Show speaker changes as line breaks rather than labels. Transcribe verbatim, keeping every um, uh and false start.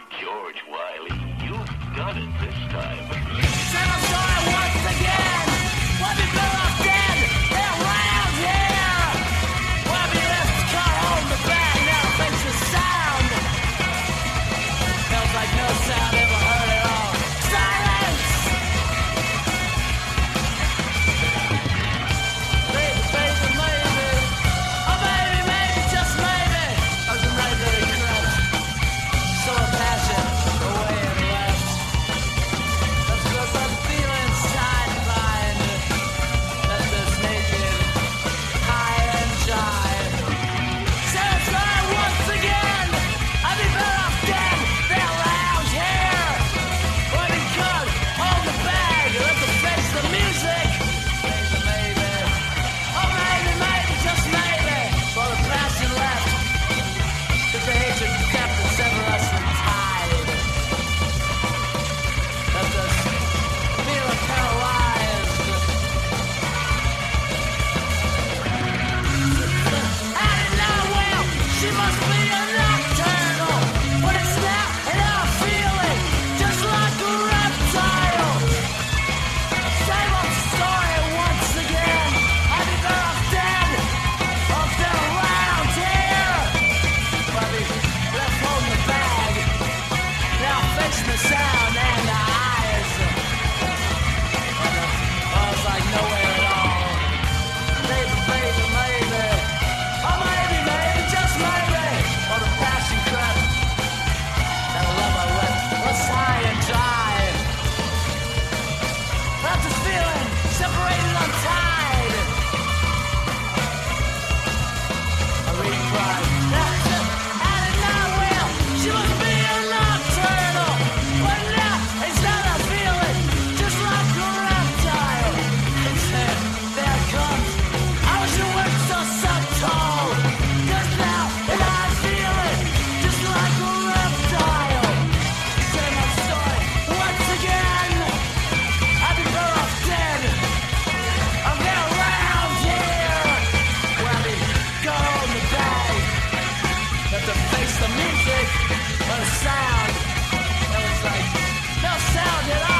George Wiley, you've done it this time.
Said I'm sorry once again. Let me go off dead. They're around here. Why be left to cut home the bag? Now face the sound. Feels like no sound ever heard at all. Silence. Baby, baby, maybe. Oh, baby, maybe, just maybe. I was right very crushed. So a passion away and left. That's because I'm feeling sidelined. That's this naked high and jive. Say it's right once again. I'd be better off dead than lounge here. Or be cut, hold the bag, let them face the music. Maybe, maybe. Oh, maybe, maybe, just maybe. For the passion left. Cause the hatred kept and sever us in tide. Left us feeling paralyzed. I didn't know, well, she must be a nocturnal. But it's now and I'm feeling just like a reptile. Same old story once again. I'd be better off dead off dead around here. But we left holding the bag. Now facing the sound and the eyes. I was like nowhere at all. Maybe, maybe, maybe. Oh, maybe, maybe, just maybe. Or the passion crept. That love I wept was high and dry. Felt this feeling separated, untied. I replied, I did not will. She must be a nocturnal. But now it's not a feeling, just like a reptile. It's there, there it comes. I wish it weren't so subtle. Cause now and I feel it, just like a reptile. Same old story once again. I'd be better off dead. I'm getting around here. Where I go in the bag. Have to face the music or the sound. It was like no sound at all.